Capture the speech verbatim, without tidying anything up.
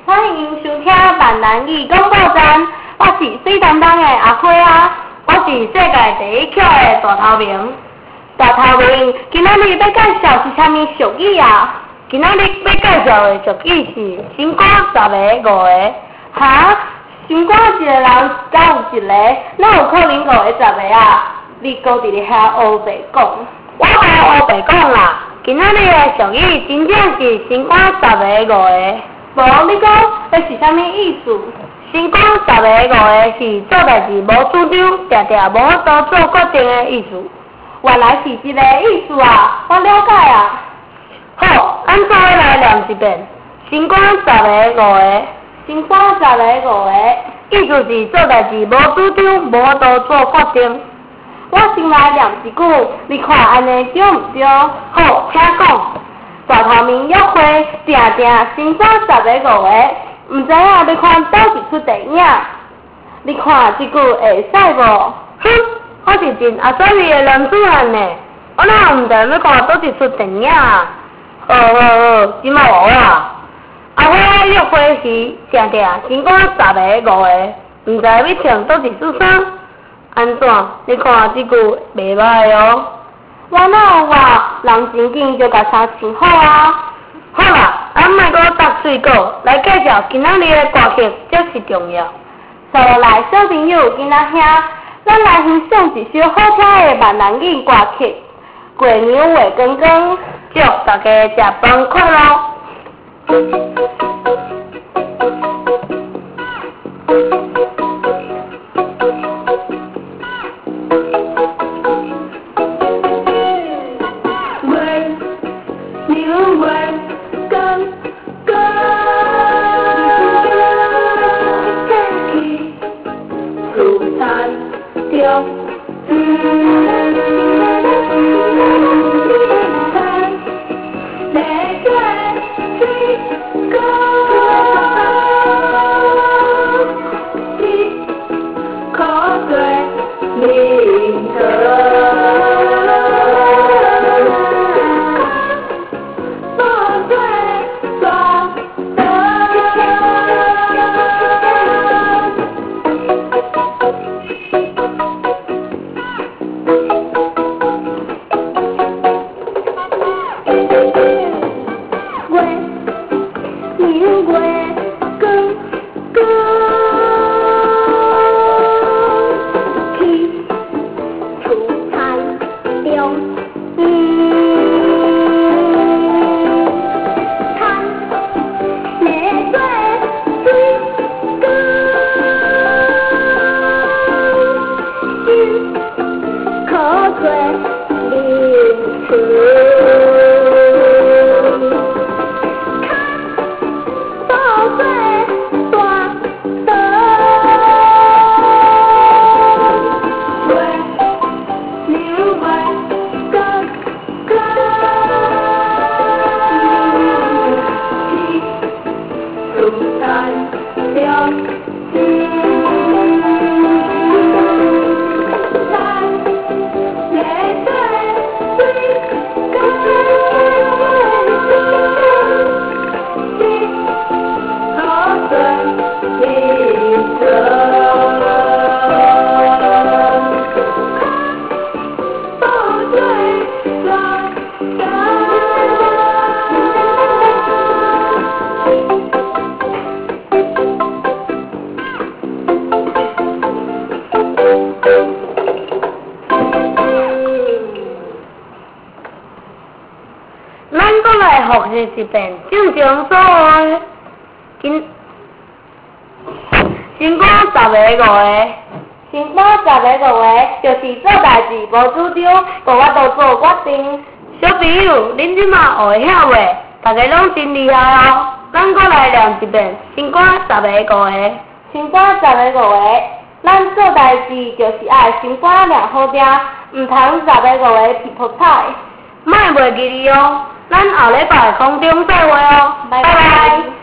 欢迎收听闽南语广播站，我是水当当的阿花啊，我是世界第一口的大头明。大头明，今仔日要介绍是啥物俗语啊？今仔日要介绍的俗语是心肝十个五个。哈？心肝一个人才有一个，哪有可能五个十个啊？你搁伫咧遐乌白讲？我无乌白讲啦，今仔日的俗语真正是心肝十个五个。无你讲，迄是啥物意思？心肝十个五个是做代志无主张，定定无法度做决定的意思。原来是这个意思啊，我了解啊。好，咱再来念一遍。心肝十个五个，心肝十个五个，意思是做代志无主张，无法度做决定。我先来念一句，你看安尼对毋对？好，请讲。大头面约会，定定心肝十个五个，毋知影要看倒一出电影。你看这句会使无？哼，我是真阿水味的男子汉呢，我哪毋知要看倒一出电影啊？好好好，即马有啦。阿花约会时，定定心肝十个五个，毋知要穿倒一出衫。安怎？你看这句袂歹哦。我哪有话，人真紧就甲衫穿好啊！好啦，咱莫阁搭水果，来介绍今仔日的歌曲，这是重要。所来小朋友、囡仔兄，咱来欣赏一首好听的闽南语歌曲《过年话光光》，祝大家食饭快乐！复习一遍正常所谓，今心肝十个五个，心肝十个五个，就是做代志无主张，无法度做决定。小朋友，恁即马学会晓袂？大家拢真厉害哦！咱搁来念一遍，心肝十个五个，心肝十个五个。咱做代志就是爱心肝量好定，毋通十个五个皮破菜。莫袂记哩哦！咱后礼拜空中再会哦，拜拜。